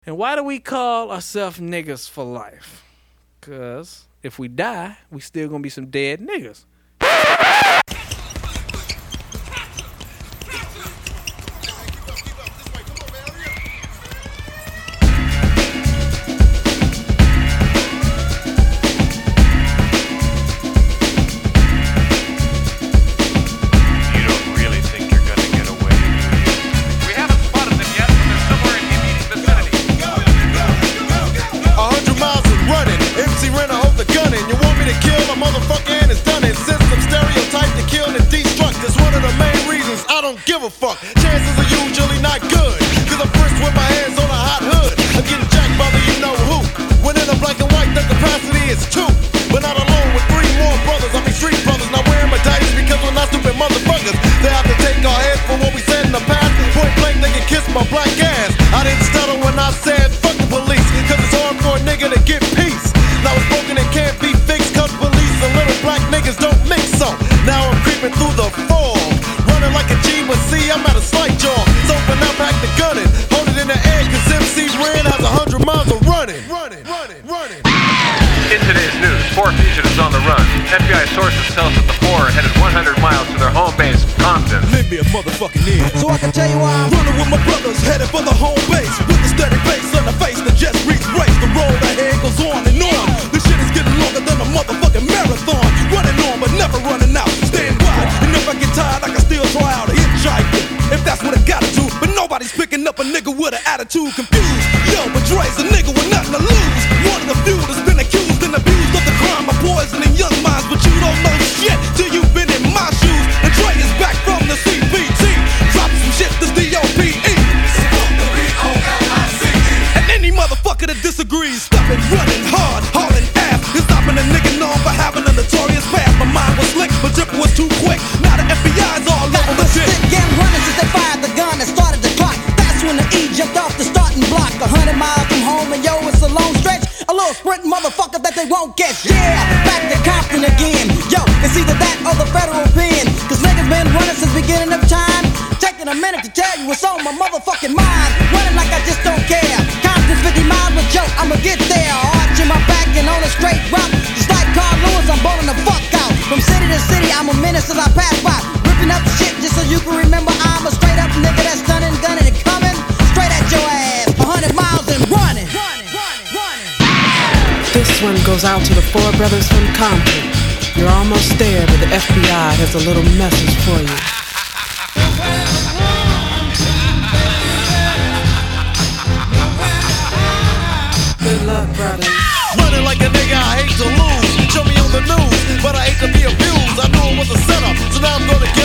And why do we call ourselves niggas for life? Because if we die, we still gonna be some dead niggas. Give a fuck. Chances are usually not good, cause I'm first with my hands on a hot hood. I'm getting jacked by the you know who. When in a black and white, the capacity is 2. But not alone with 3 more brothers. I mean street brothers, not wearing my dice because we're not stupid motherfuckers. They have to take our heads for what we said in the past. Point blank, they can kiss my black ass. I didn't stutter when I said fuck the police, cause it's hard for a nigga to get peace. Now it's broken, it can't be fixed, cause police and little black niggas don't mix so. Now I'm creeping through the fog, running like a G, but see, I'm at a slight jog. So when I'm back to gunning, hold it in the air, cause MC Ren has 100 miles of running. In today's news, 4 fugitives on the run. FBI sources tell us that the 4 are headed 100 miles to their home base, Compton. Lend me a motherfucking ear, so I can tell you why I'm running with my brothers, headed for the home base. With a steady face on the face that just reach race. The road ahead goes on and on. This shit is getting longer than a motherfucking marathon. Running on but never running out. Stand by, and if I get tired, I can still try out a hitchhiker, if that's what I gotta do. But nobody's picking up a nigga with an attitude confused. Yo, but Dre's a nigga with nothing to lose. One of the few that's been accused and abused of the crime of poisoning young minds. But you don't know shit till you've been in my shoes. And Dre is back from the CPT, dropping some shit that's D.O.P.E. And any motherfucker that disagrees, stopping running hard, hauling ass, is stopping a nigga known for having a notorious past. My mind was slick, but Dipper was too quick. Now the FBI's all over my shit. Stick and running since they fired the gun and started the clock. That's when the E jumped off the starting block. 100 miles from home and yo, it's a long stretch. A little sprint motherfucker that they won't catch. Yeah, back to Compton again. Yo, it's either that or the federal pen. Cause niggas been running since beginning of time. Taking a minute to tell you what's on my motherfucking mind. Running like I just don't care. Compton's 50 miles, but yo, I'ma get there. Arching my back and on a straight route. Just like Carl Lewis, I'm bowling the fuck out. From city to city, I'm a menace as I pass by. Ripping up shit just so you can remember I'm a straight up nigga that's stunning, gunning, and coming straight at your ass. 100 miles and running. This one goes out to the 4 brothers from Compton. You're almost there, but the FBI has a little message for you. Good luck, brothers. Running like a nigga I hate to lose. Show me on the news, but I hate to be abused. I knew it was a setup, so now I'm gonna get